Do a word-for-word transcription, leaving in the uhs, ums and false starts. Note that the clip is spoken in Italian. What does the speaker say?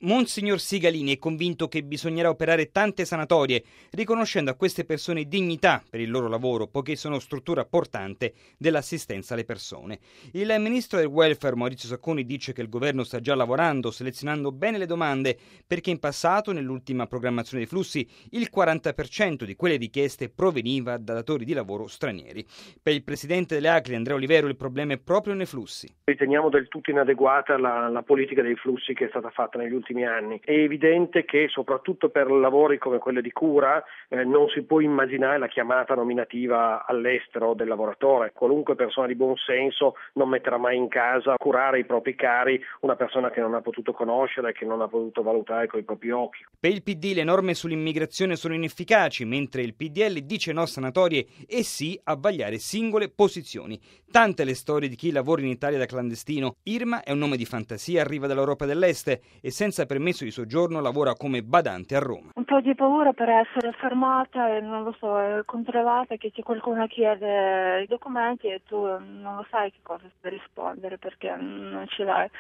Monsignor Sigalini è convinto che bisognerà operare tante sanatorie, riconoscendo a queste persone dignità per il loro lavoro, poiché sono struttura portante dell'assistenza alle persone. Il ministro del welfare Maurizio Sacconi dice che il governo sta già lavorando, selezionando bene le domande, perché in passato, nell'ultima programmazione dei flussi, il quaranta per cento di quelle richieste proveniva da datori di lavoro stranieri. Per il presidente delle A C L I, Andrea Olivero, il problema è proprio nei flussi. Riteniamo del tutto inadeguata la, la politica dei flussi che è stata fatta negli ultimi anni. È evidente che soprattutto per lavori come quelli di cura eh, non si può immaginare la chiamata nominativa all'estero del lavoratore. Qualunque persona di buon senso non metterà mai in casa a curare i propri cari una persona che non ha potuto conoscere, che non ha potuto valutare con i propri occhi. Per il P D le norme sull'immigrazione sono inefficaci, mentre il P D L dice no a sanatorie e sì a vagliare singole posizioni. Tante le storie di chi lavora in Italia da clandestino. Irma è un nome di fantasia, arriva dall'Europa dell'Est e senza permesso di soggiorno lavora come badante a Roma. Un po' di paura per essere fermata e non lo so, controllata, che se qualcuno chiede i documenti e tu non lo sai che cosa rispondere perché non ce l'hai.